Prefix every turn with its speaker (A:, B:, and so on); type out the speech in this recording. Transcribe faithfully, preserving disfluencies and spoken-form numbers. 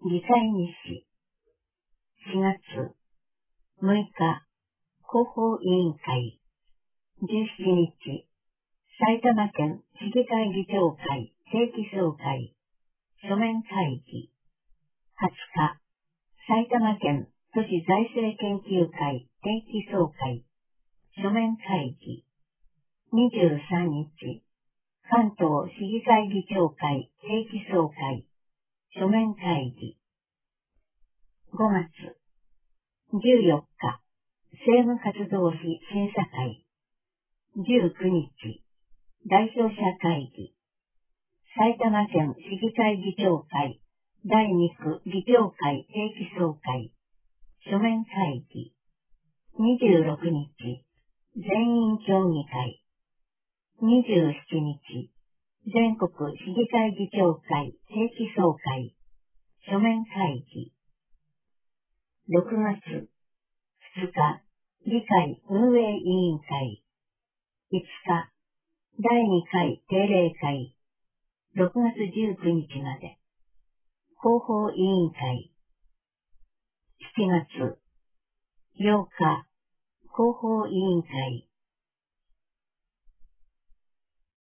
A: 議会日誌。しがつむいか、広報委員会。じゅうしちにち、埼玉県市議会議長会定期総会。書面会議。はつか、埼玉県都市財政研究会定期総会。書面会議。にじゅうさんにち、関東市議会議長会定期総会。書面会議。ごがつじゅうよっか、政務活動費審査会。じゅうくにち、代表者会議。埼玉県市議会議長会だいにく議長会定期総会。書面会議。にじゅうろくにち、全員協議会。にじゅうしちにち、全国市議会議長会定期総会。書面会議。ろくがつふつか、議会運営委員会。いつか、だいにかい定例会。ろくがつじゅうくにちまで。広報委員会。しちがつようか、広報委員会。